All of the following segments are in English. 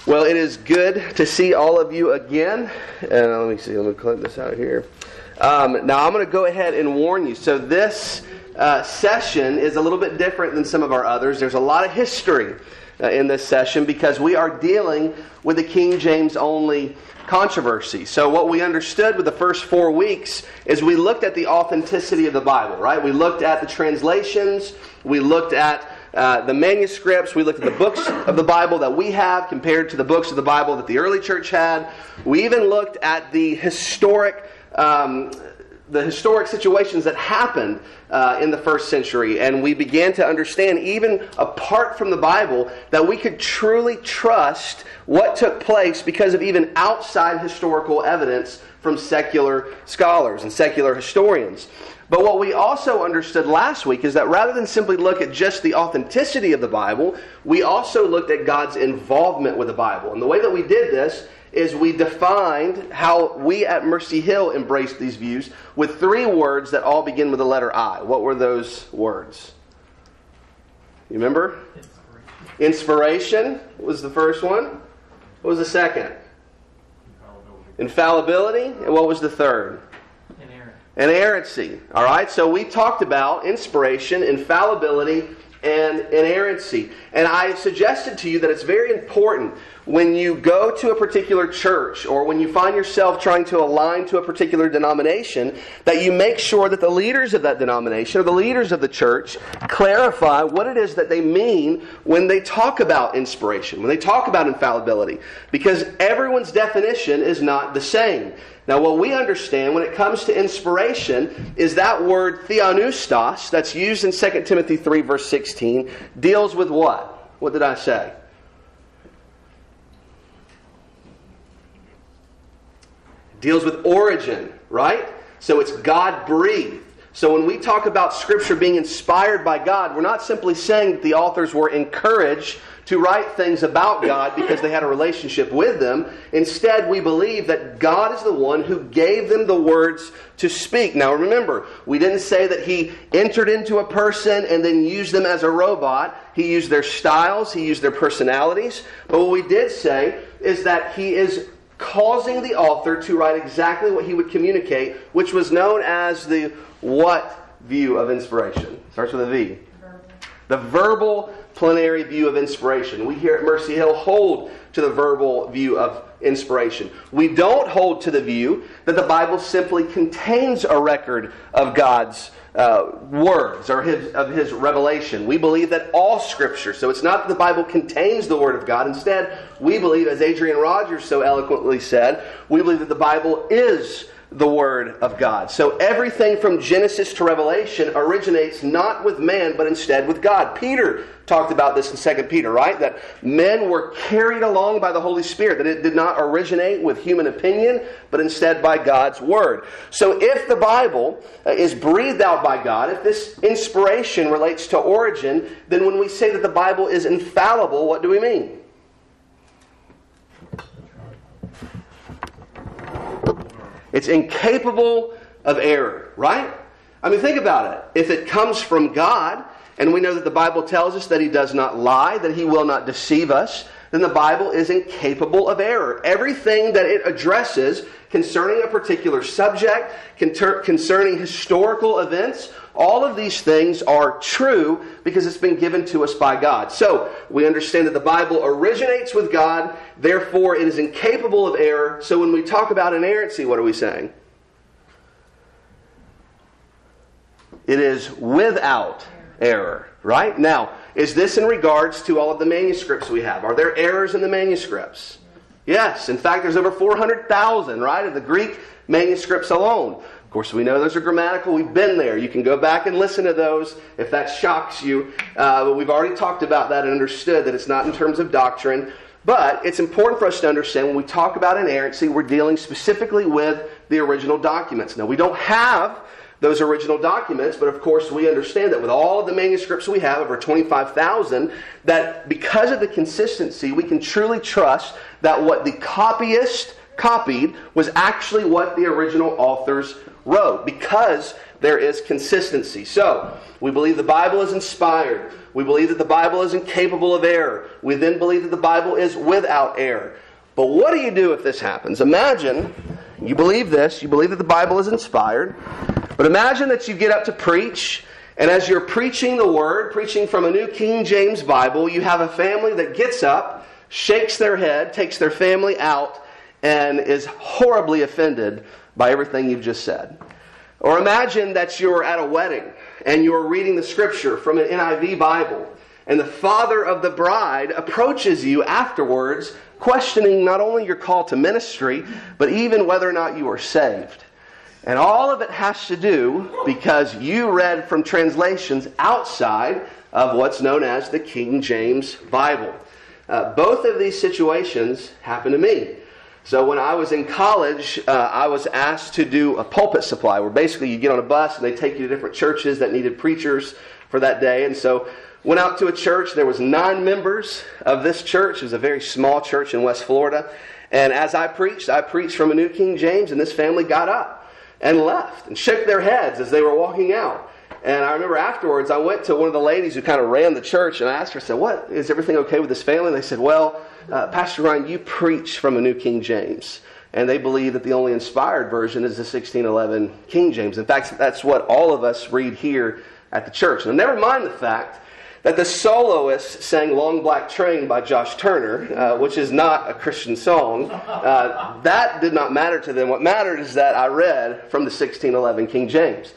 Well, it is good to see all of you again. Let me see. Let me clip this out here. Now, I'm going to go ahead and warn you. So this session is a little bit different than some of our others. There's a lot of history in this session because we are dealing with the King James only controversy. So what we understood with the first 4 weeks is we looked at the authenticity of the Bible, right? We looked at the translations. We looked at the manuscripts. We looked at the books of the Bible that we have compared to the books of the Bible that the early church had. We even looked at the historic situations that happened in the first century, and we began to understand, even apart from the Bible, that we could truly trust what took place because of even outside historical evidence from secular scholars and secular historians. But what we also understood last week is that rather than simply look at just the authenticity of the Bible, we also looked at God's involvement with the Bible. And the way that we did this is we defined how we at Mercy Hill embraced these views with 3 words that all begin with the letter I. What were those words? You remember? Inspiration was the first one. What was the second? Infallibility. And what was the third? Inerrancy. All right, so we talked about inspiration, infallibility, and inerrancy. And I suggested to you that it's very important when you go to a particular church or when you find yourself trying to align to a particular denomination that you make sure that the leaders of that denomination or the leaders of the church clarify what it is that they mean when they talk about inspiration, when they talk about infallibility. Because everyone's definition is not the same. Now, what we understand when it comes to inspiration is that word theopneustos that's used in 2 Timothy 3 verse 16 deals with what? What did I say? Deals with origin, right? So it's God-breathed. So when we talk about Scripture being inspired by God, we're not simply saying that the authors were encouraged to write things about God because they had a relationship with them. Instead, we believe that God is the one who gave them the words to speak. Now remember, we didn't say that He entered into a person and then used them as a robot. He used their styles, He used their personalities. But what we did say is that He is causing the author to write exactly what he would communicate, which was known as the what view of inspiration? Starts with a V. The verbal plenary view of inspiration. We here at Mercy Hill hold to the verbal view of inspiration. We don't hold to the view that the Bible simply contains a record of God's words or of His revelation. We believe that all Scripture, so it's not that the Bible contains the Word of God. Instead, we believe, as Adrian Rogers so eloquently said, we believe that the Bible is the Word of God. So everything from Genesis to Revelation originates not with man, but instead with God. Peter talked about this in 2 Peter, right? That men were carried along by the Holy Spirit, that it did not originate with human opinion, but instead by God's Word. So if the Bible is breathed out by God, if this inspiration relates to origin, then when we say that the Bible is infallible, what do we mean? It's incapable of error, right? I mean, think about it. If it comes from God, and we know that the Bible tells us that He does not lie, that He will not deceive us, then the Bible is incapable of error. Everything that it addresses concerning a particular subject, concerning historical events, all of these things are true because it's been given to us by God. So, we understand that the Bible originates with God, therefore it is incapable of error. So when we talk about inerrancy, what are we saying? It is without error, right? Now, is this in regards to all of the manuscripts we have? Are there errors in the manuscripts? Yes. In fact, there's over 400,000, right, of the Greek manuscripts alone. Of course, we know those are grammatical. We've been there. You can go back and listen to those if that shocks you. But we've already talked about that and understood that it's not in terms of doctrine. But it's important for us to understand when we talk about inerrancy, we're dealing specifically with the original documents. Now, we don't have those original documents, but of course we understand that with all of the manuscripts we have, over 25,000, that because of the consistency, we can truly trust that what the copyist copied was actually what the original authors wrote, because there is consistency. So, we believe the Bible is inspired. We believe that the Bible is incapable of error. We then believe that the Bible is without error. But what do you do if this happens? Imagine you believe this, you believe that the Bible is inspired, but imagine that you get up to preach, and as you're preaching the Word, preaching from a New King James Bible, you have a family that gets up, shakes their head, takes their family out, and is horribly offended by everything you've just said. Or imagine that you're at a wedding, and you're reading the Scripture from an NIV Bible, and the father of the bride approaches you afterwards, questioning not only your call to ministry, but even whether or not you are saved. And all of it has to do because you read from translations outside of what's known as the King James Bible. Both of these situations happened to me. So when I was in college, I was asked to do a pulpit supply, where basically you get on a bus and they take you to different churches that needed preachers for that day. And so went out to a church. There was 9 members of this church. It was a very small church in West Florida. And as I preached from a New King James, and this family got up and left and shook their heads as they were walking out. And I remember afterwards, I went to one of the ladies who kind of ran the church, and I asked her, I said, "What, is everything okay with this family?" And they said, "Well, Pastor Ryan, you preach from a New King James." And they believe that the only inspired version is the 1611 King James. In fact, that's what all of us read here at the church. Now, never mind the fact that the soloist sang Long Black Train by Josh Turner, which is not a Christian song. That did not matter to them. What mattered is that I read from the 1611 King James.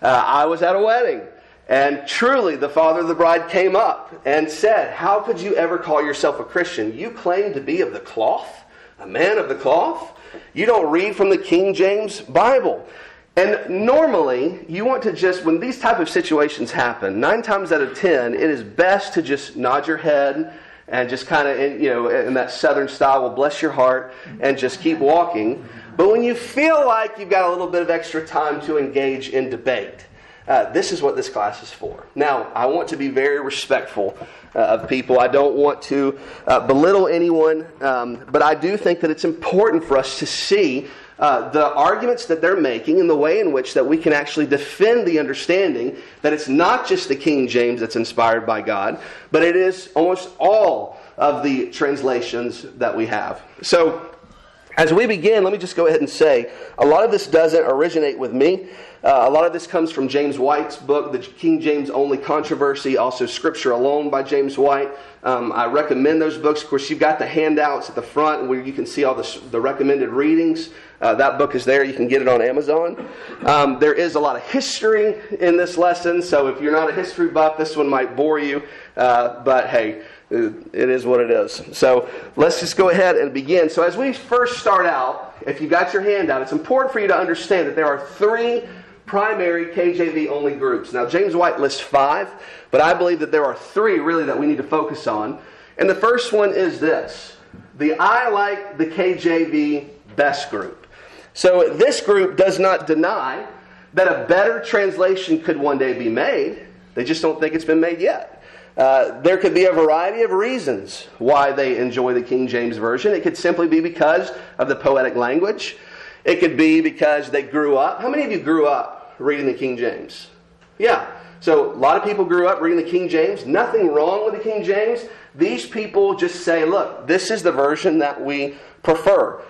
I was at a wedding, and truly the father of the bride came up and said, "How could you ever call yourself a Christian? You claim to be of the cloth, a man of the cloth. You don't read from the King James Bible." And normally, you want to just, when these type of situations happen, 9 times out of 10, it is best to just nod your head and just kind of, in that southern style, well, bless your heart, and just keep walking. But when you feel like you've got a little bit of extra time to engage in debate, this is what this class is for. Now, I want to be very respectful of people. I don't want to belittle anyone, but I do think that it's important for us to see the arguments that they're making and the way in which that we can actually defend the understanding that it's not just the King James that's inspired by God, but it is almost all of the translations that we have. So, as we begin, let me just go ahead and say, a lot of this doesn't originate with me. A lot of this comes from James White's book, The King James Only Controversy, also Scripture Alone by James White. I recommend those books. Of course, you've got the handouts at the front where you can see all the recommended readings. That book is there. You can get it on Amazon. There is a lot of history in this lesson, so if you're not a history buff, this one might bore you. But hey, it is what it is. So let's just go ahead and begin. So as we first start out, if you got your handout, it's important for you to understand that there are 3 primary KJV only groups. Now, James White lists 5, but I believe that there are 3 really that we need to focus on. And the first one is this: the I like the KJV best group. So this group does not deny that a better translation could one day be made. They just don't think it's been made yet. There could be a variety of reasons why they enjoy the King James Version. It could simply be because of the poetic language. It could be because they grew up. How many of you grew up reading the King James? Yeah. So a lot of people grew up reading the King James. Nothing wrong with the King James. These people just say, look, this is the version that we prefer.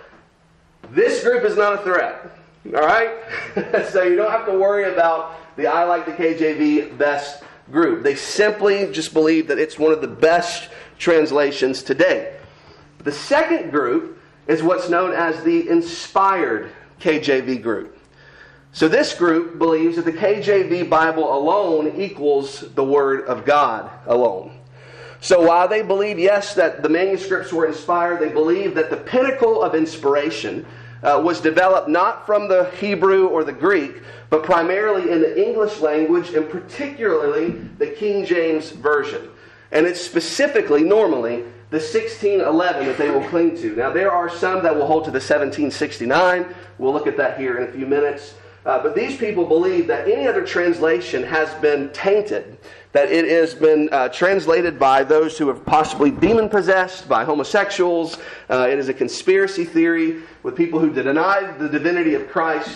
This group is not a threat. All right? So you don't have to worry about the I like the KJV best group. They simply just believe that it's one of the best translations today. The second group is what's known as the inspired KJV group. So this group believes that the KJV Bible alone equals the Word of God alone. So while they believe, yes, that the manuscripts were inspired, they believe that the pinnacle of inspiration was developed not from the Hebrew or the Greek, but primarily in the English language, and particularly the King James Version. And it's specifically, normally, the 1611 that they will cling to. Now, there are some that will hold to the 1769. We'll look at that here in a few minutes. But these people believe that any other translation has been tainted, that it has been translated by those who are possibly demon-possessed, by homosexuals. It is a conspiracy theory with people who deny the divinity of Christ.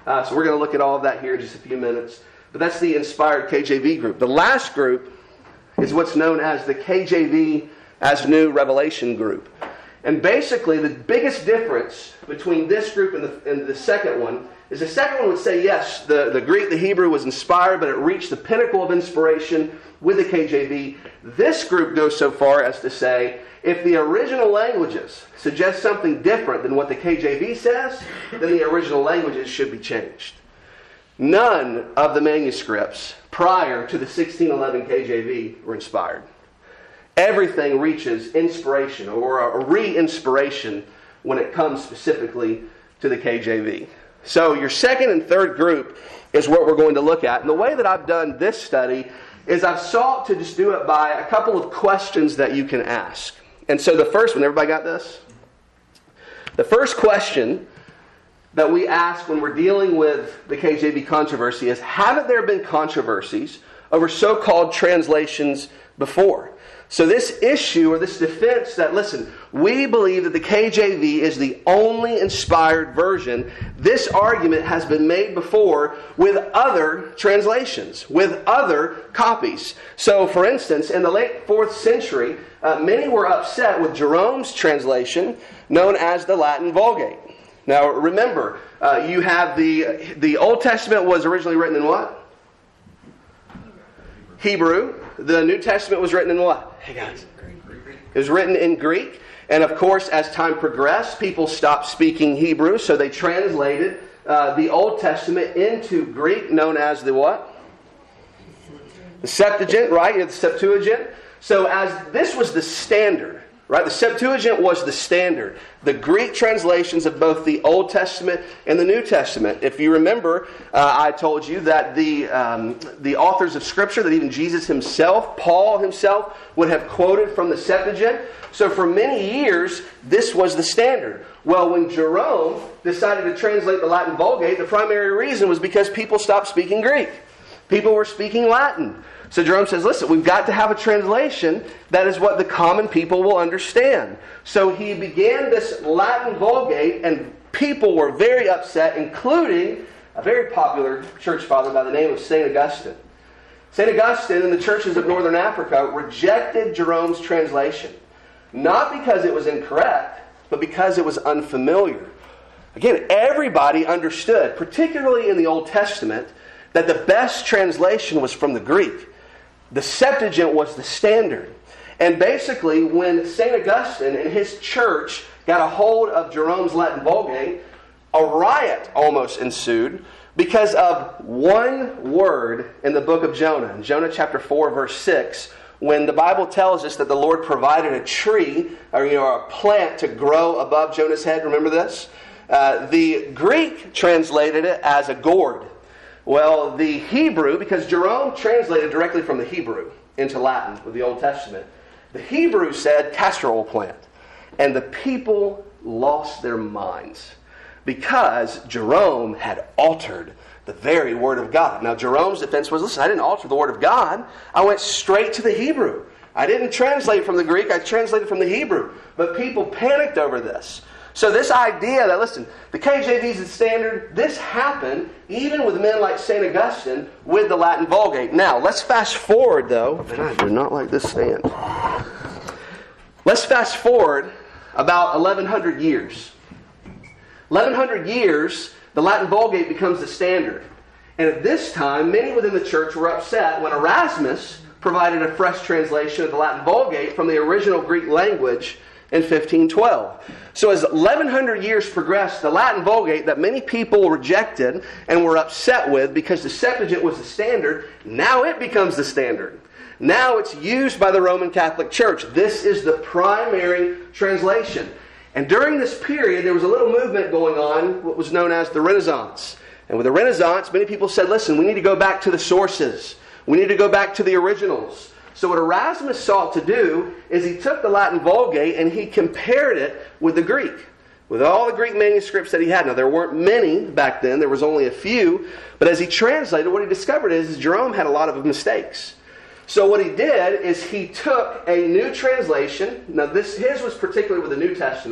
So we're going to look at all of that here in just a few minutes. But that's the inspired KJV group. The last group is what's known as the KJV as New Revelation group. And basically, the biggest difference between this group and the second one is the second one would say, yes, the Greek, the Hebrew was inspired, but it reached the pinnacle of inspiration with the KJV. This group goes so far as to say, if the original languages suggest something different than what the KJV says, then the original languages should be changed. None of the manuscripts prior to the 1611 KJV were inspired. Everything reaches inspiration or a re-inspiration when it comes specifically to the KJV. So your second and third group is what we're going to look at. And the way that I've done this study is I've sought to just do it by a couple of questions that you can ask. And so the first one, everybody got this? The first question that we ask when we're dealing with the KJV controversy is, haven't there been controversies over so-called translations before? So this issue or this defense that, listen, we believe that the KJV is the only inspired version, this argument has been made before with other translations, with other copies. So, for instance, in the late 4th century, many were upset with Jerome's translation known as the Latin Vulgate. Now, remember, you have the Old Testament was originally written in what? Hebrew. The New Testament was written in what? Hey guys. It was written in Greek. And of course, as time progressed, people stopped speaking Hebrew, so they translated the Old Testament into Greek, known as the what? The Septuagint, right? The Septuagint. So as this was the standard, right? The Septuagint was the standard. The Greek translations of both the Old Testament and the New Testament. If you remember, I told you that the authors of Scripture, that even Jesus himself, Paul himself, would have quoted from the Septuagint. So for many years, this was the standard. Well, when Jerome decided to translate the Latin Vulgate, the primary reason was because people stopped speaking Greek. People were speaking Latin. So Jerome says, listen, we've got to have a translation that is what the common people will understand. So he began this Latin Vulgate, and people were very upset, including a very popular church father by the name of St. Augustine. St. Augustine and the churches of northern Africa rejected Jerome's translation. Not because it was incorrect, but because it was unfamiliar. Again, everybody understood, particularly in the Old Testament, that the best translation was from the Greek. The Septuagint was the standard. And basically, when St. Augustine and his church got a hold of Jerome's Latin Vulgate, a riot almost ensued because of one word in the book of Jonah. In Jonah chapter 4, verse 6, when the Bible tells us that the Lord provided a tree, or a plant to grow above Jonah's head. Remember this? The Greek translated it as a gourd. Well, the Hebrew, because Jerome translated directly from the Hebrew into Latin with the Old Testament, the Hebrew said castor oil plant. And the people lost their minds because Jerome had altered the very Word of God. Now, Jerome's defense was, listen, I didn't alter the Word of God. I went straight to the Hebrew. I didn't translate from the Greek. I translated from the Hebrew. But people panicked over this. So this idea that, listen, the KJV is the standard, this happened even with men like St. Augustine with the Latin Vulgate. Now, let's fast forward, though. And I do not like this stand. Let's fast forward about 1,100 years. 1,100 years, the Latin Vulgate becomes the standard. And at this time, many within the church were upset when Erasmus provided a fresh translation of the Latin Vulgate from the original Greek language in 1512. So as 1,100 years progressed, the Latin Vulgate that many people rejected and were upset with because the Septuagint was the standard, now it becomes the standard. Now it's used by the Roman Catholic Church. This is the primary translation. And during this period, there was a little movement going on, what was known as the Renaissance. And with the Renaissance, many people said, listen, we need to go back to the sources. We need to go back to the originals. So what Erasmus sought to do is he took the Latin Vulgate and he compared it with the Greek, with all the Greek manuscripts that he had. Now, there weren't many back then. There was only a few. But as he translated, what he discovered is Jerome had a lot of mistakes. So what he did is he took a new translation. Now, his was particularly with the New Testament.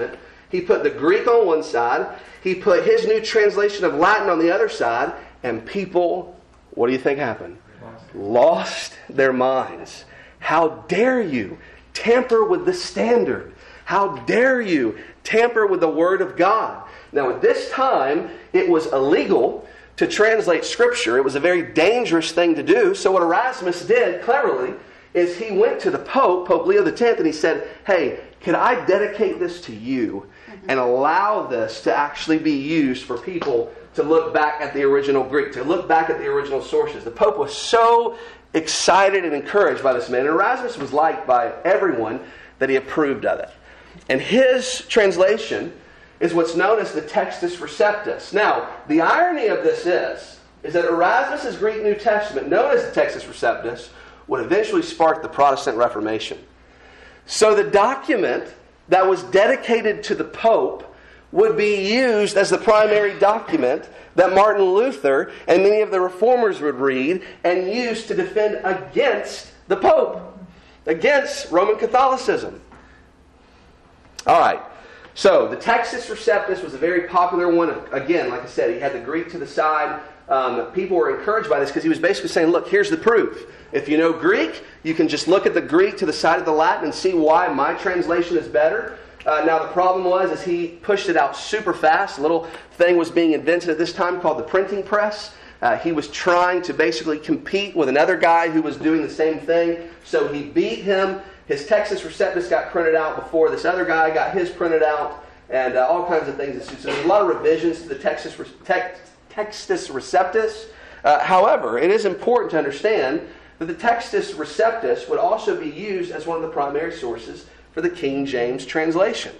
He put the Greek on one side. He put his new translation of Latin on the other side. And people, what do you think happened? Lost their minds. How dare you tamper with the standard? How dare you tamper with the Word of God? Now, at this time, it was illegal to translate Scripture. It was a very dangerous thing to do. So what Erasmus did, cleverly, is he went to the Pope, Pope Leo X, and he said, hey, could I dedicate this to you and allow this to actually be used for people to look back at the original Greek, to look back at the original sources? The Pope was so excited and encouraged by this man. And Erasmus was liked by everyone that he approved of it. And his translation is what's known as the Textus Receptus. Now, the irony of this is that Erasmus' Greek New Testament, known as the Textus Receptus, would eventually spark the Protestant Reformation. So the document that was dedicated to the Pope would be used as the primary document that Martin Luther and many of the reformers would read and use to defend against the Pope, against Roman Catholicism. All right. So the Textus Receptus was a very popular one. Again, like I said, he had the Greek to the side. People were encouraged by this because he was basically saying, look, here's the proof. If you know Greek, you can just look at the Greek to the side of the Latin and see why my translation is better. Now the problem is he pushed it out super fast. A little thing was being invented at this time called the printing press. He was trying to basically compete with another guy who was doing the same thing. So he beat him. His Textus Receptus got printed out before this other guy got his printed out, and all kinds of things. So there's a lot of revisions to the Textus Receptus. However, it is important to understand that the Textus Receptus would also be used as one of the primary sources for the King James translation.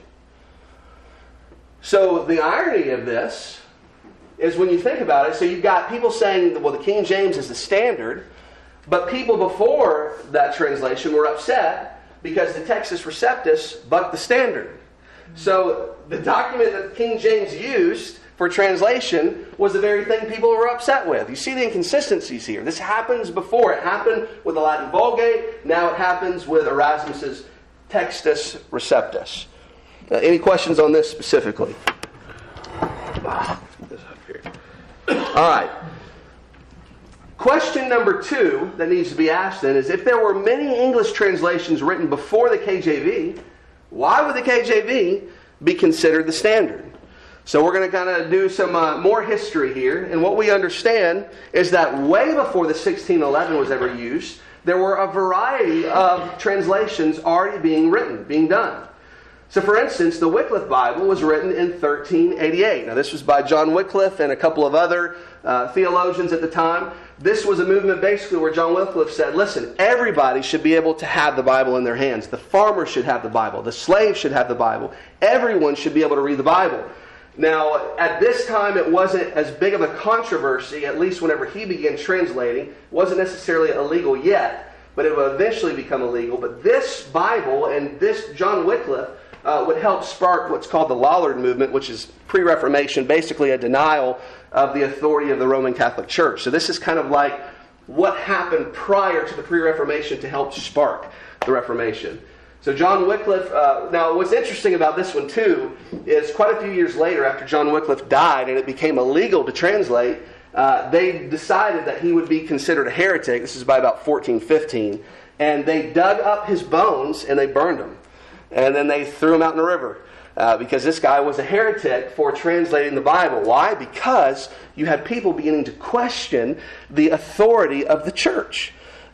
So the irony of this is when you think about it, so you've got people saying, well, the King James is the standard, but people before that translation were upset because the Textus Receptus bucked the standard. So the document that King James used for translation was the very thing people were upset with. You see the inconsistencies here. This happens before. It happened with the Latin Vulgate. Now it happens with Erasmus's Textus Receptus. Any questions on this specifically? All right. Question number 2 that needs to be asked then is, if there were many English translations written before the KJV, why would the KJV be considered the standard? So we're going to kind of do some more history here. And what we understand is that way before the 1611 was ever used, there were a variety of translations already being written, being done. So for instance, the Wycliffe Bible was written in 1388. Now this was by John Wycliffe and a couple of other theologians at the time. This was a movement basically where John Wycliffe said, listen, everybody should be able to have the Bible in their hands. The farmer should have the Bible. The slave should have the Bible. Everyone should be able to read the Bible. Now, at this time, it wasn't as big of a controversy, at least whenever he began translating. It wasn't necessarily illegal yet, but it would eventually become illegal. But this Bible and this John Wycliffe would help spark what's called the Lollard movement, which is pre-Reformation, basically a denial of the authority of the Roman Catholic Church. So this is kind of like what happened prior to the pre-Reformation to help spark the Reformation. So John Wycliffe, now what's interesting about this one too, is quite a few years later after John Wycliffe died and it became illegal to translate, they decided that he would be considered a heretic. This is by about 1415. And they dug up his bones and they burned them. And then they threw him out in the river. Because this guy was a heretic for translating the Bible. Why? Because you had people beginning to question the authority of the church.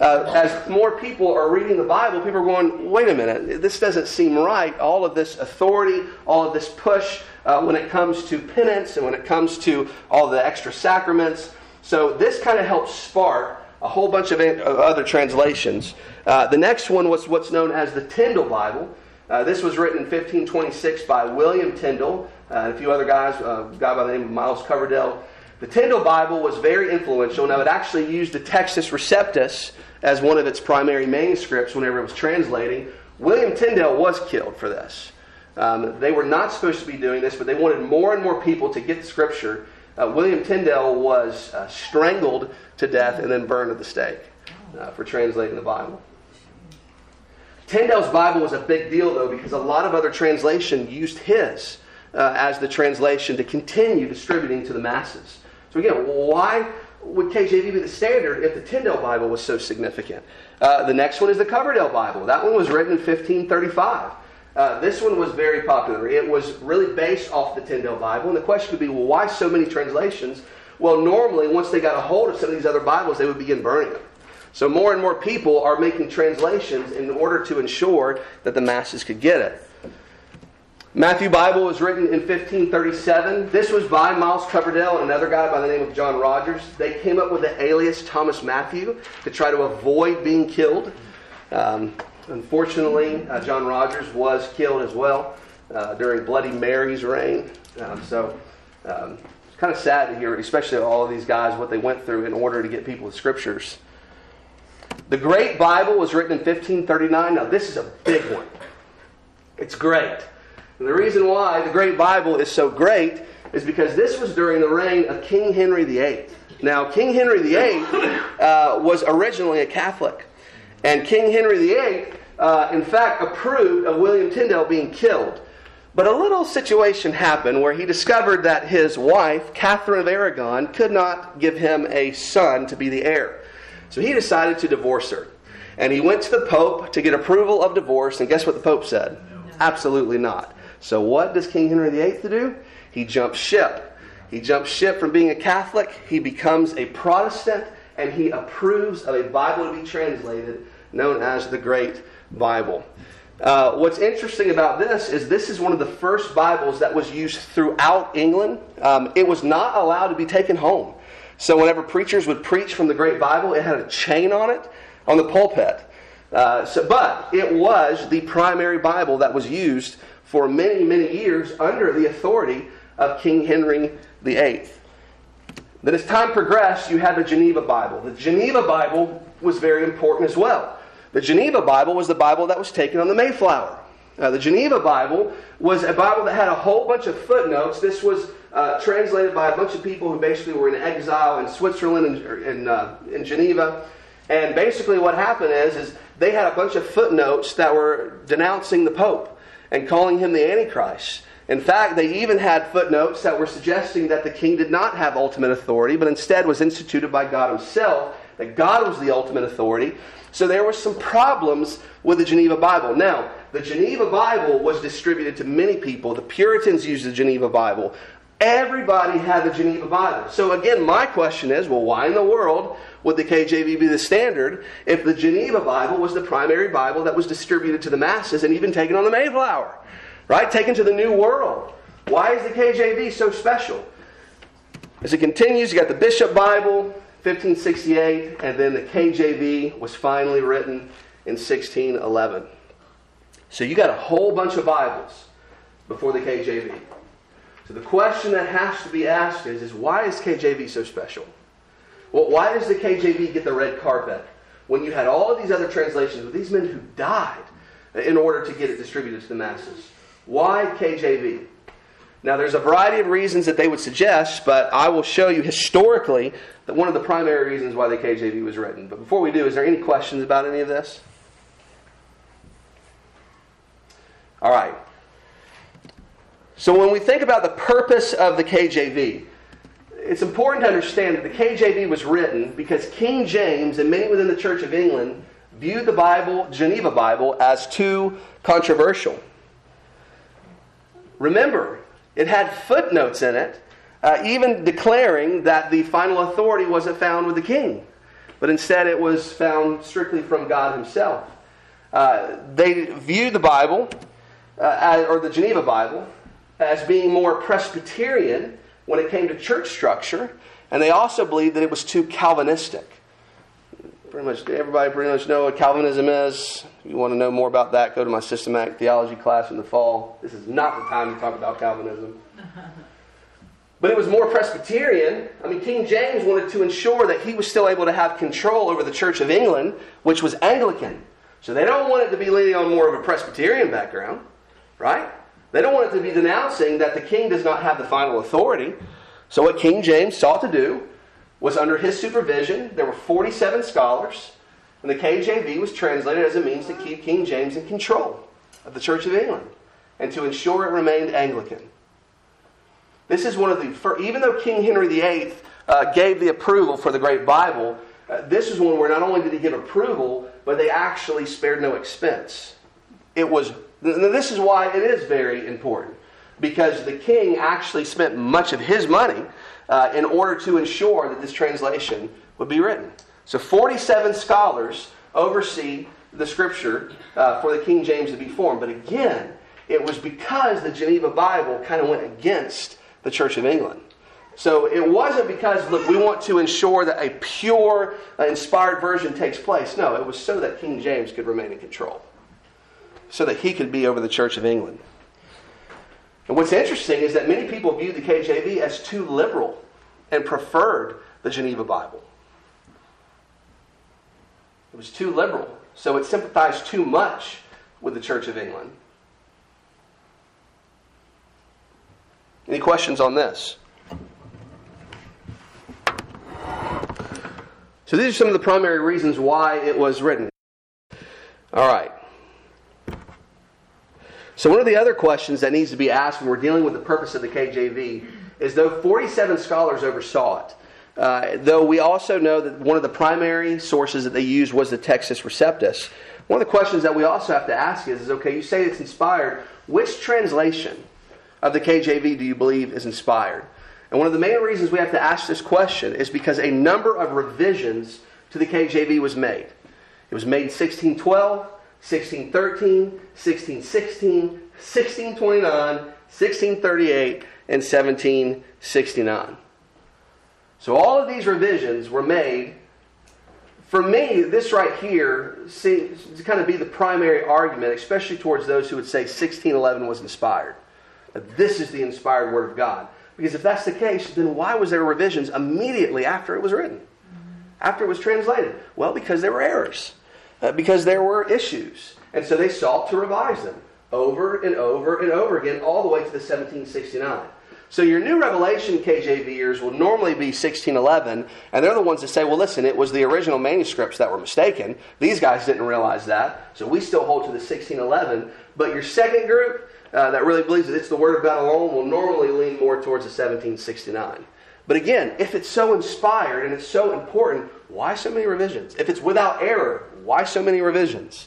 As more people are reading the Bible, people are going, wait a minute, this doesn't seem right. All of this authority, all of this push when it comes to penance and when it comes to all the extra sacraments. So this kind of helps spark a whole bunch of other translations. The next one was what's known as the Tyndale Bible. This was written in 1526 by William Tyndale and a few other guys, a guy by the name of Miles Coverdale. The Tyndale Bible was very influential. Now, it actually used the Textus Receptus as one of its primary manuscripts whenever it was translating. William Tyndale was killed for this. They were not supposed to be doing this, but they wanted more and more people to get the Scripture. William Tyndale was strangled to death and then burned at the stake for translating the Bible. Tyndale's Bible was a big deal, though, because a lot of other translations used his as the translation to continue distributing to the masses. So again, why would KJV be the standard if the Tyndale Bible was so significant? The next one is the Coverdale Bible. That one was written in 1535. This one was very popular. It was really based off the Tyndale Bible. And the question would be, well, why so many translations? Well, normally, once they got a hold of some of these other Bibles, they would begin burning them. So more and more people are making translations in order to ensure that the masses could get it. Matthew Bible was written in 1537. This was by Miles Coverdale and another guy by the name of John Rogers. They came up with the alias Thomas Matthew to try to avoid being killed. Unfortunately, John Rogers was killed as well during Bloody Mary's reign. It's kind of sad to hear, especially all of these guys, what they went through in order to get people the Scriptures. The Great Bible was written in 1539. Now, this is a big one. It's great. And the reason why the Great Bible is so great is because this was during the reign of King Henry VIII. Now, King Henry VIII was originally a Catholic. And King Henry VIII, in fact, approved of William Tyndale being killed. But a little situation happened where he discovered that his wife, Catherine of Aragon, could not give him a son to be the heir. So he decided to divorce her. And he went to the Pope to get approval of divorce. And guess what the Pope said? No. Absolutely not. So what does King Henry VIII do? He jumps ship. He jumps ship from being a Catholic. He becomes a Protestant. And he approves of a Bible to be translated known as the Great Bible. What's interesting about this is one of the first Bibles that was used throughout England. It was not allowed to be taken home. So whenever preachers would preach from the Great Bible, it had a chain on it on the pulpit. But it was the primary Bible that was used for many, many years under the authority of King Henry VIII. Then as time progressed, you had the Geneva Bible. The Geneva Bible was very important as well. The Geneva Bible was the Bible that was taken on the Mayflower. The Geneva Bible was a Bible that had a whole bunch of footnotes. This was translated by a bunch of people who basically were in exile in Switzerland and in Geneva. And basically what happened is they had a bunch of footnotes that were denouncing the Pope and calling him the Antichrist. In fact, they even had footnotes that were suggesting that the king did not have ultimate authority, but instead was instituted by God himself, that God was the ultimate authority. So there were some problems with the Geneva Bible. Now, the Geneva Bible was distributed to many people. The Puritans used the Geneva Bible. Everybody had the Geneva Bible. So again, my question is, well, why in the world would the KJV be the standard if the Geneva Bible was the primary Bible that was distributed to the masses and even taken on the Mayflower? Right? Taken to the New World. Why is the KJV so special? As it continues, you got the Bishop Bible, 1568, and then the KJV was finally written in 1611. So you got a whole bunch of Bibles before the KJV. So the question that has to be asked is why is KJV so special? Well, why does the KJV get the red carpet when you had all of these other translations with these men who died in order to get it distributed to the masses? Why KJV? Now, there's a variety of reasons that they would suggest, but I will show you historically that one of the primary reasons why the KJV was written. But before we do, is there any questions about any of this? All right. So when we think about the purpose of the KJV, it's important to understand that the KJV was written because King James and many within the Church of England viewed the Bible, Geneva Bible, as too controversial. Remember, it had footnotes in it, even declaring that the final authority wasn't found with the king, but instead it was found strictly from God himself. They viewed the Bible, or the Geneva Bible, as being more Presbyterian when it came to church structure, and they also believed that it was too Calvinistic. Everybody pretty much know what Calvinism is. If you want to know more about that, go to my systematic theology class in the fall. This is not the time to talk about Calvinism. But it was more Presbyterian. I mean, King James wanted to ensure that he was still able to have control over the Church of England, which was Anglican. So they don't want it to be leaning on more of a Presbyterian background, right? They don't want it to be denouncing that the king does not have the final authority. So what King James sought to do was, under his supervision, there were 47 scholars, And the KJV was translated as a means to keep King James in control of the Church of England and to ensure it remained Anglican. This is one of the first, even though King Henry VIII gave the approval for the Great Bible, this is one where not only did he give approval, but they actually spared no expense. This is why it is very important, because the king actually spent much of his money in order to ensure that this translation would be written. So 47 scholars oversee the Scripture for the King James to be formed. But again, it was because the Geneva Bible kind of went against the Church of England. So it wasn't because, look, we want to ensure that a pure, inspired version takes place. No, it was so that King James could remain in control. So that he could be over the Church of England. And what's interesting is that many people viewed the KJV as too liberal and preferred the Geneva Bible. It was too liberal, so it sympathized too much with the Church of England. Any questions on this? So these are some of the primary reasons why it was written. All right. So one of the other questions that needs to be asked when we're dealing with the purpose of the KJV is, though 47 scholars oversaw it, though we also know that one of the primary sources that they used was the Textus Receptus, one of the questions that we also have to ask is, okay, you say it's inspired. Which translation of the KJV do you believe is inspired? And one of the main reasons we have to ask this question is because a number of revisions to the KJV was made. It was made in 1612, 1613, 1616, 1629, 1638, and 1769. So all of these revisions were made. For me, this right here seems to kind of be the primary argument, especially towards those who would say 1611 was inspired. That this is the inspired Word of God. Because if that's the case, then why was there revisions immediately after it was written? After it was translated? Well, because there were errors. Because there were issues. And so they sought to revise them over and over and over again, all the way to the 1769. So your New Revelation KJVers will normally be 1611, and they're the ones that say, well, listen, it was the original manuscripts that were mistaken. These guys didn't realize that, so we still hold to the 1611. But your second group that really believes that it's the Word of God alone will normally lean more towards the 1769. But again, if it's so inspired and it's so important, why so many revisions? If it's without error, why so many revisions?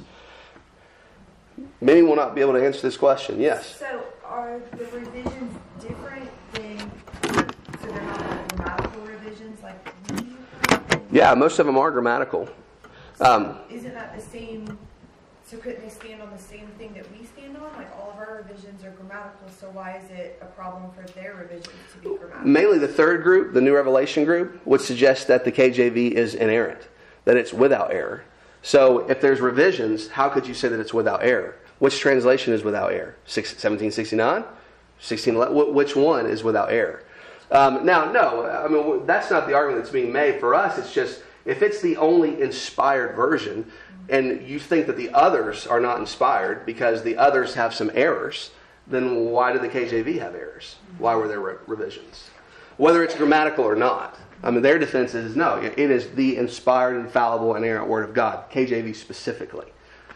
Many will not be able to answer this question. Yes? So are the revisions different than, so they're not grammatical revisions like we? Yeah, most of them are grammatical. So isn't that the same, so couldn't they stand on the same thing that we stand on? Like all of our revisions are grammatical, so why is it a problem for their revisions to be grammatical? Mainly the third group, the New Revelation group, would suggest that the KJV is inerrant, that it's without error. So if there's revisions, how could you say that it's without error? Which translation is without error? 1769? 1611? Which one is without error? Now, no, I mean, that's not the argument that's being made. For us, it's just, if it's the only inspired version, and you think that the others are not inspired because the others have some errors, then why did the KJV have errors? Why were there revisions? Whether it's grammatical or not. I mean, their defense is no, it is the inspired, infallible, and inerrant Word of God. KJV specifically.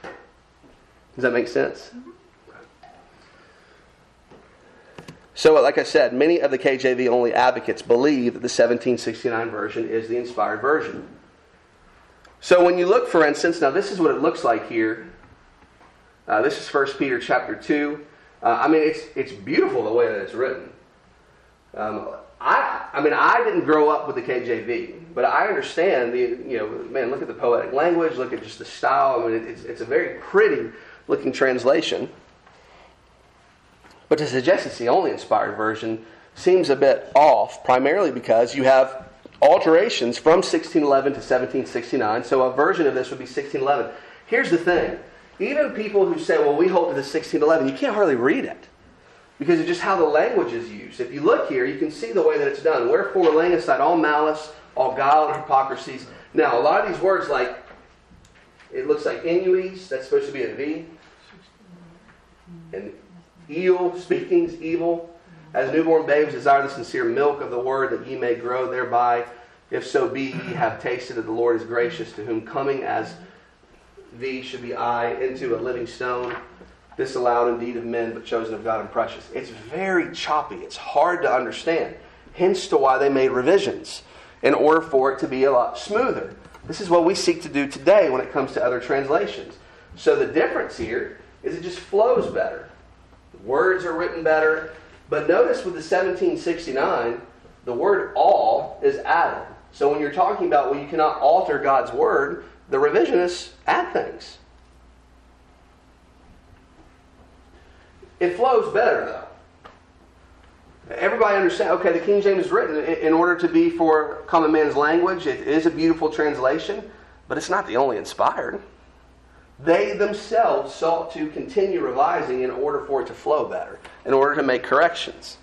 Does that make sense? So, like I said, many of the KJV-only advocates believe that the 1769 version is the inspired version. So when you look, for instance, now this is what it looks like here. This is 1 Peter chapter 2. I mean, it's beautiful the way that it's written. I didn't grow up with the KJV, but I understand look at the poetic language, look at just the style. I mean, it's a very pretty looking translation. But to suggest it's the only inspired version seems a bit off, primarily because you have alterations from 1611 to 1769. So a version of this would be 1611. Here's the thing. Even people who say, well, we hold to the 1611, you can't hardly read it because of just how the language is used. If you look here, you can see the way that it's done. Wherefore, laying aside all malice, all guile and hypocrisies. Now, a lot of these words, like, it looks like inues, that's supposed to be a V. And eel, speakings, evil. As newborn babes desire the sincere milk of the word, that ye may grow thereby. If so be ye have tasted that the Lord is gracious, to whom coming as V should be I, into a living stone. Disallowed indeed of men, but chosen of God and precious. It's very choppy. It's hard to understand. Hence to why they made revisions, in order for it to be a lot smoother. This is what we seek to do today when it comes to other translations. So the difference here is it just flows better. The words are written better. But notice with the 1769, the word all is added. So when you're talking about, well, you cannot alter God's word, the revisionists add things. It flows better, though. Everybody understands, okay, the King James is written in order to be for common man's language. It is a beautiful translation, but it's not the only inspired. They themselves sought to continue revising in order for it to flow better, in order to make corrections.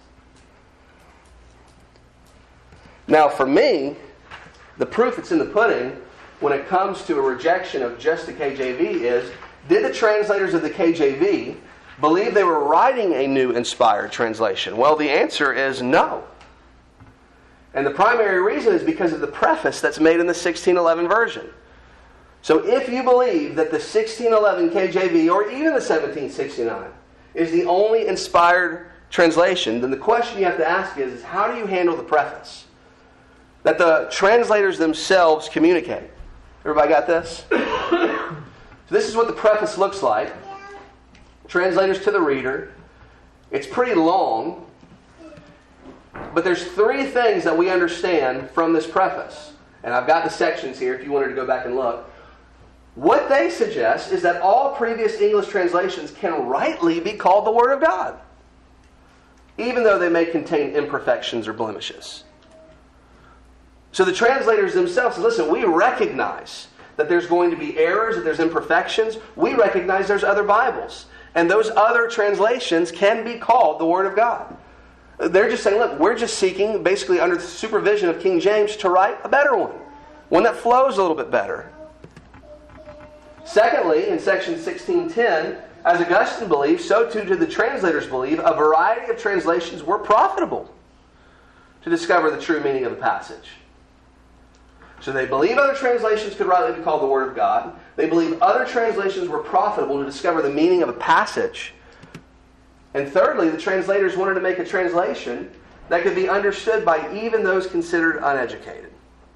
Now, for me, the proof that's in the pudding when it comes to a rejection of just the KJV is, did the translators of the KJV believe they were writing a new inspired translation? Well, the answer is no. And the primary reason is because of the preface that's made in the 1611 version. So if you believe that the 1611 KJV, or even the 1769, is the only inspired translation, then the question you have to ask is how do you handle the preface that the translators themselves communicate? Everybody got this? So this is what the preface looks like. Translators to the reader. It's pretty long, but there's three things that we understand from this preface. And I've got the sections here if you wanted to go back and look. What they suggest is that all previous English translations can rightly be called the Word of God, even though they may contain imperfections or blemishes. So the translators themselves say, listen, we recognize that there's going to be errors, that there's imperfections. We recognize there's other Bibles. And those other translations can be called the Word of God. They're just saying, look, we're just seeking, basically under the supervision of King James, to write a better one that flows a little bit better. Secondly, in section 1610, as Augustine believes, so too do the translators believe, a variety of translations were profitable to discover the true meaning of the passage. So they believe other translations could rightly be called the Word of God. They believe other translations were profitable to discover the meaning of a passage. And thirdly, the translators wanted to make a translation that could be understood by even those considered uneducated.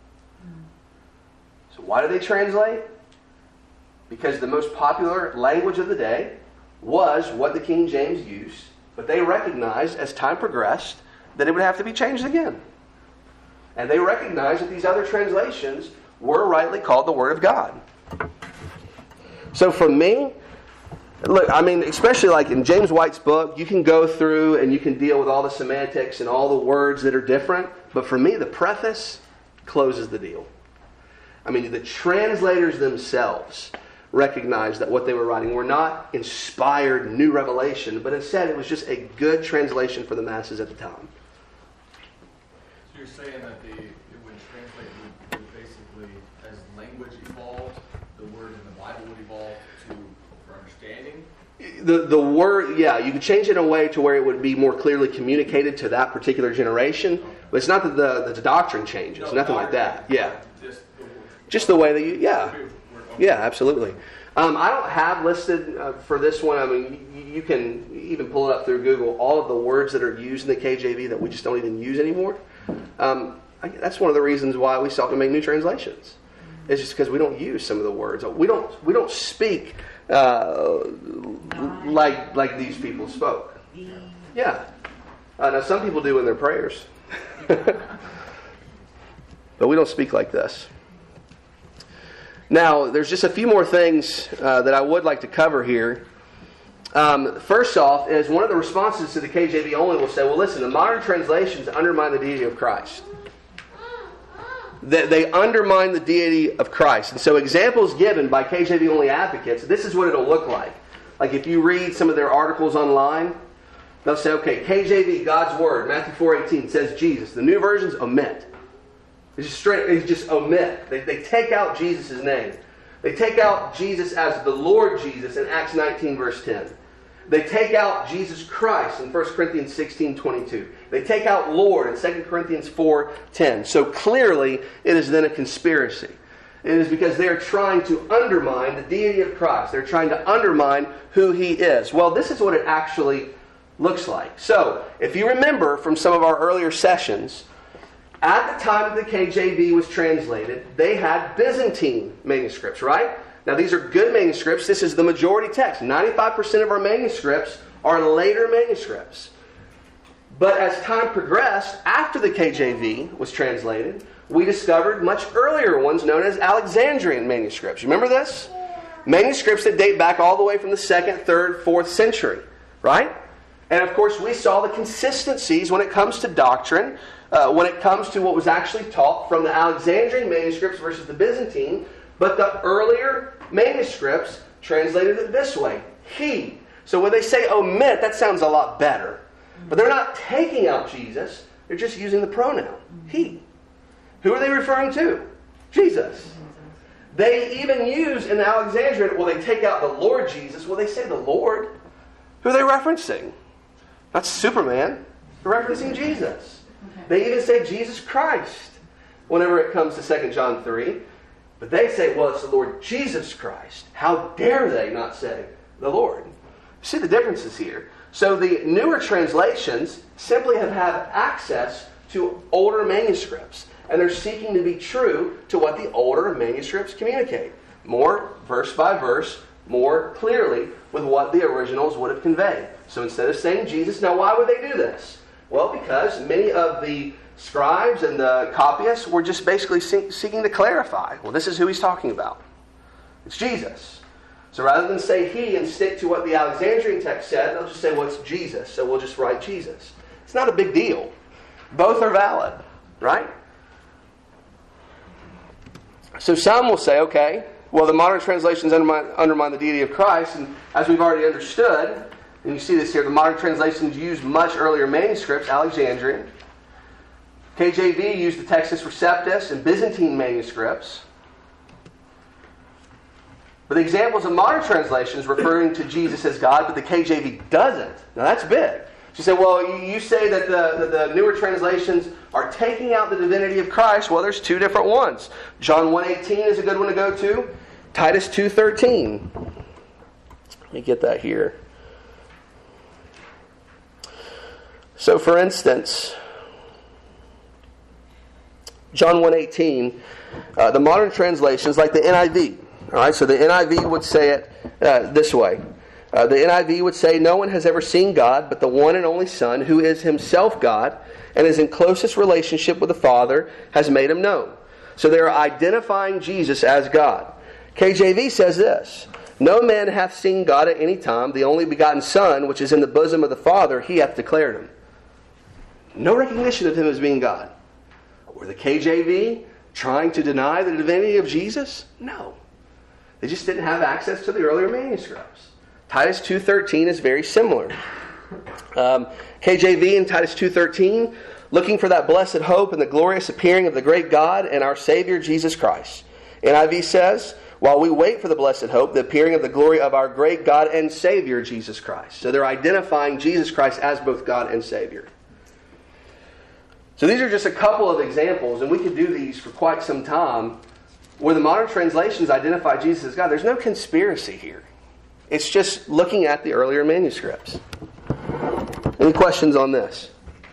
So why do they translate? Because the most popular language of the day was what the King James used, but they recognized as time progressed that it would have to be changed again. And they recognized that these other translations were rightly called the Word of God. So for me, look, I mean, especially like in James White's book, you can go through and you can deal with all the semantics and all the words that are different. But for me, the preface closes the deal. I mean, the translators themselves recognized that what they were writing were not inspired new revelation, but instead it was just a good translation for the masses at the time. So you're saying that it would translate would basically, as language evolved, the word in the Bible would evolve for understanding? The word, yeah, you could change it in a way to where it would be more clearly communicated to that particular generation, but it's not that the doctrine changes, nothing like that. Yeah. Just the way that you, yeah. Yeah, absolutely. I don't have listed for this one, I mean, you can even pull it up through Google, all of the words that are used in the KJV that we just don't even use anymore. That's one of the reasons why we sought to make new translations. It's just because we don't use some of the words. We don't speak like these people spoke. Yeah. Now some people do in their prayers. But we don't speak like this. Now, there's just a few more things that I would like to cover here. First off, is one of the responses to the KJV only will say, well, listen, the modern translations undermine the deity of Christ. They undermine the deity of Christ. And so examples given by KJV only advocates, this is what it'll look like. Like if you read some of their articles online, they'll say, okay, KJV, God's Word, Matthew 4:18 says Jesus. The new versions omit. It's just omit. They take out Jesus' name. They take out Jesus as the Lord Jesus in Acts 19 verse 10. They take out Jesus Christ in 1 Corinthians 16:22. They take out Lord in 2 Corinthians 4:10. So clearly it is then a conspiracy. It is because they are trying to undermine the deity of Christ. They're trying to undermine who He is. Well, this is what it actually looks like. So, if you remember from some of our earlier sessions, at the time that the KJV was translated, they had Byzantine manuscripts, right? Now, these are good manuscripts. This is the majority text. 95% of our manuscripts are later manuscripts. But as time progressed, after the KJV was translated, we discovered much earlier ones known as Alexandrian manuscripts. You remember this? Manuscripts that date back all the way from the 2nd, 3rd, 4th century, right? And of course, we saw the consistencies when it comes to doctrine, when it comes to what was actually taught from the Alexandrian manuscripts versus the Byzantine. But the earlier manuscripts translated it this way, He. So when they say omit, that sounds a lot better. But they're not taking out Jesus. They're just using the pronoun, He. Who are they referring to? Jesus. They even use in the Alexandrian, well, they take out the Lord Jesus. Well, they say the Lord. Who are they referencing? Not Superman. They're referencing Jesus. They even say Jesus Christ whenever it comes to 2 John 3. But they say, well, it's the Lord Jesus Christ. How dare they not say the Lord? See the differences here. So the newer translations simply have had access to older manuscripts. And they're seeking to be true to what the older manuscripts communicate. More verse by verse, more clearly with what the originals would have conveyed. So instead of saying Jesus, now why would they do this? Well, because many of the scribes and the copyists were just basically seeking to clarify. Well, this is who he's talking about. It's Jesus. So rather than say He and stick to what the Alexandrian text said, they'll just say, well, it's Jesus, so we'll just write Jesus. It's not a big deal. Both are valid, right? So some will say, okay, well, the modern translations undermine the deity of Christ, and as we've already understood, and you see this here, the modern translations use much earlier manuscripts, Alexandrian. KJV used the Textus Receptus and Byzantine manuscripts. But the examples of modern translations referring to Jesus as God, but the KJV doesn't. Now that's big. She said, well, you say that the newer translations are taking out the divinity of Christ. Well, there's two different ones. John 1:18 is a good one to go to. Titus 2:13. Let me get that here. So, for instance, John 1:18, the modern translations, like the NIV. All right, so the NIV would say it this way. The NIV would say, no one has ever seen God but the one and only Son, who is Himself God and is in closest relationship with the Father, has made Him known. So they are identifying Jesus as God. KJV says this, no man hath seen God at any time, the only begotten Son, which is in the bosom of the Father, He hath declared Him. No recognition of Him as being God. Were the KJV trying to deny the divinity of Jesus? No. They just didn't have access to the earlier manuscripts. Titus 2:13 is very similar. KJV in Titus 2:13, looking for that blessed hope and the glorious appearing of the great God and our Savior Jesus Christ. NIV says, while we wait for the blessed hope, the appearing of the glory of our great God and Savior Jesus Christ. So they're identifying Jesus Christ as both God and Savior. So these are just a couple of examples, and we could do these for quite some time, where the modern translations identify Jesus as God. There's no conspiracy here. It's just looking at the earlier manuscripts. Any questions on this?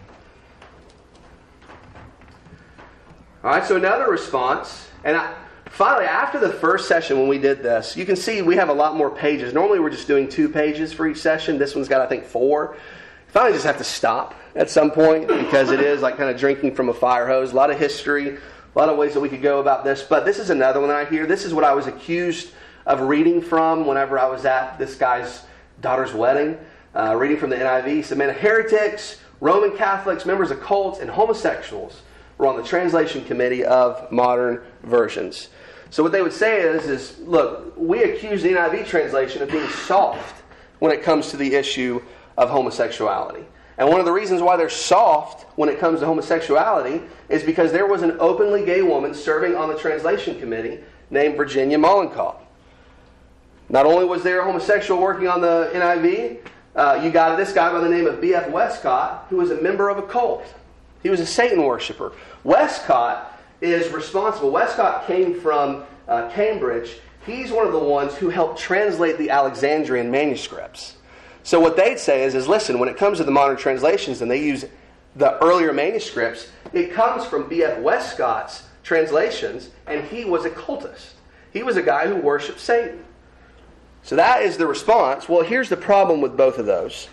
All right, so another response. And finally, after the first session when we did this, you can see we have a lot more pages. Normally we're just doing 2 pages for each session. This one's got, I think, 4. Finally just have to stop at some point because it is like kind of drinking from a fire hose. A lot of history, a lot of ways that we could go about this. But this is another one that I hear. This is what I was accused of reading from whenever I was at this guy's daughter's wedding. Reading from the NIV. He said, man, heretics, Roman Catholics, members of cults, and homosexuals were on the translation committee of modern versions. So what they would say is look, we accuse the NIV translation of being soft when it comes to the issue of homosexuality. And one of the reasons why they're soft when it comes to homosexuality is because there was an openly gay woman serving on the translation committee named Virginia Mollenkopf. Not only was there a homosexual working on the NIV, you got this guy by the name of B.F. Westcott, who was a member of a cult. He was a Satan worshiper. Westcott is responsible. Westcott came from Cambridge. He's one of the ones who helped translate the Alexandrian manuscripts. So what they'd say is listen, when it comes to the modern translations and they use the earlier manuscripts, it comes from B.F. Westcott's translations, and he was a cultist. He was a guy who worshipped Satan. So that is the response. Well, here's the problem with both of those.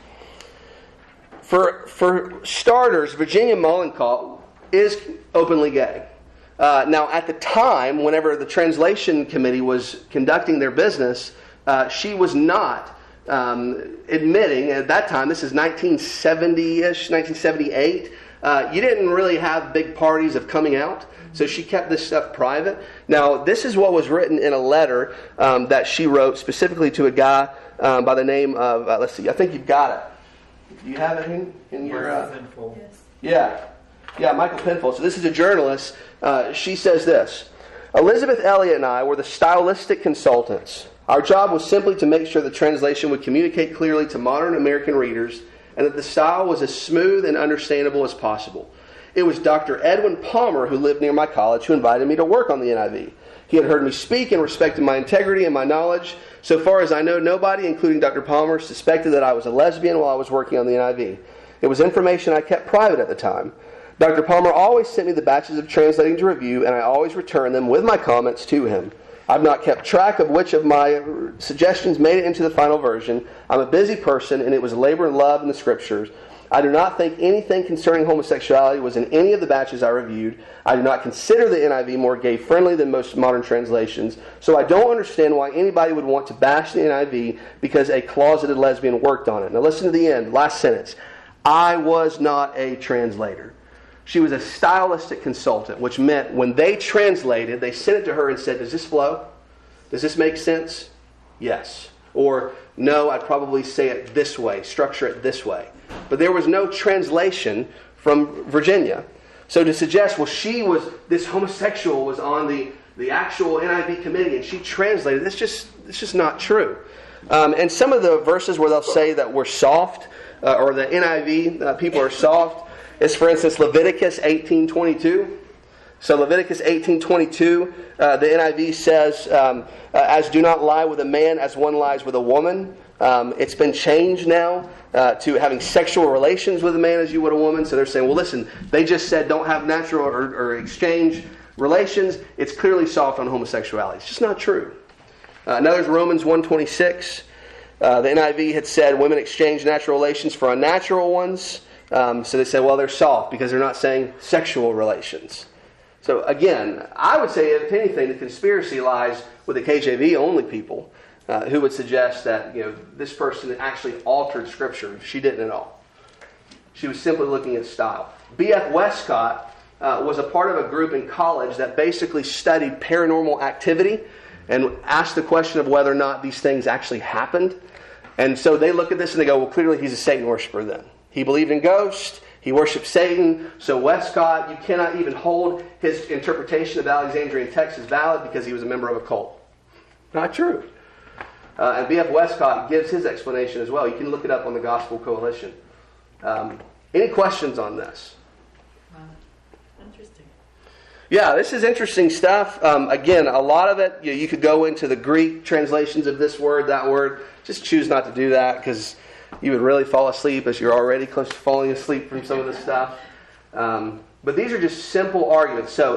For starters, Virginia Mollenkott is openly gay. Now, at the time, whenever the translation committee was conducting their business, she was not admitting, at that time, this is 1970-ish, 1978, you didn't really have big parties of coming out, so she kept this stuff private. Now, this is what was written in a letter that she wrote specifically to a guy by the name of, let's see, I think you've got it. Do you have it in your... Yes. Yeah, Michael Penfold. So this is a journalist. She says this: Elizabeth Elliot and I were the stylistic consultants. Our job was simply to make sure the translation would communicate clearly to modern American readers and that the style was as smooth and understandable as possible. It was Dr. Edwin Palmer, who lived near my college, who invited me to work on the NIV. He had heard me speak and respected my integrity and my knowledge. So far as I know, nobody, including Dr. Palmer, suspected that I was a lesbian while I was working on the NIV. It was information I kept private at the time. Dr. Palmer always sent me the batches of translating to review, and I always returned them with my comments to him. I've not kept track of which of my suggestions made it into the final version. I'm a busy person, and it was labor and love in the Scriptures. I do not think anything concerning homosexuality was in any of the batches I reviewed. I do not consider the NIV more gay-friendly than most modern translations, so I don't understand why anybody would want to bash the NIV because a closeted lesbian worked on it. Now listen to the end, last sentence. I was not a translator. She was a stylistic consultant, which meant when they translated, they sent it to her and said, does this flow? Does this make sense? Yes. Or, no, I'd probably say it this way, structure it this way. But there was no translation from Virginia. So to suggest, well, this homosexual was on the actual NIV committee and she translated, it's just not true. And some of the verses where they'll say that we're soft, or the NIV people are soft, is, for instance, Leviticus 18:22. So Leviticus 18:22, the NIV says, as do not lie with a man as one lies with a woman. It's been changed now to having sexual relations with a man as you would a woman. So they're saying, well, listen, they just said don't have natural or exchange relations. It's clearly soft on homosexuality. It's just not true. Another is Romans 1:26. The NIV had said women exchange natural relations for unnatural ones. So they said, well, they're soft because they're not saying sexual relations. So again, I would say, if anything, the conspiracy lies with the KJV only people who would suggest that this person actually altered Scripture. She didn't at all. She was simply looking at style. B.F. Westcott was a part of a group in college that basically studied paranormal activity and asked the question of whether or not these things actually happened. And so they look at this and they go, well, clearly he's a Satan worshiper then. He believed in ghosts. He worshipped Satan. So Westcott, you cannot even hold his interpretation of Alexandrian text as valid because he was a member of a cult. Not true. And B.F. Westcott gives his explanation as well. You can look it up on the Gospel Coalition. Any questions on this? Interesting. Yeah, this is interesting stuff. Again, a lot of it, you could go into the Greek translations of this word, that word. Just choose not to do that because you would really fall asleep as you're already close to falling asleep from some of this stuff. But these are just simple arguments. So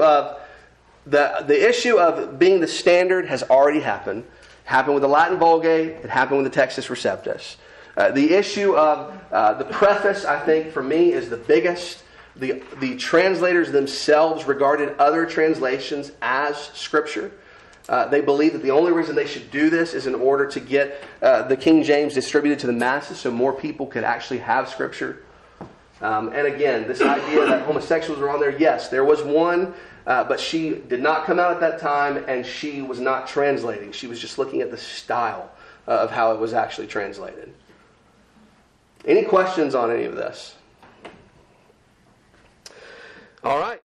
the issue of being the standard has already happened. Happened with the Latin Vulgate. It happened with the Textus Receptus. The issue of the preface, I think, for me, is the biggest. The translators themselves regarded other translations as Scripture. They believe that the only reason they should do this is in order to get the King James distributed to the masses so more people could actually have Scripture. And again, this idea that homosexuals were on there, yes, there was one, but she did not come out at that time and she was not translating. She was just looking at the style of how it was actually translated. Any questions on any of this? All right.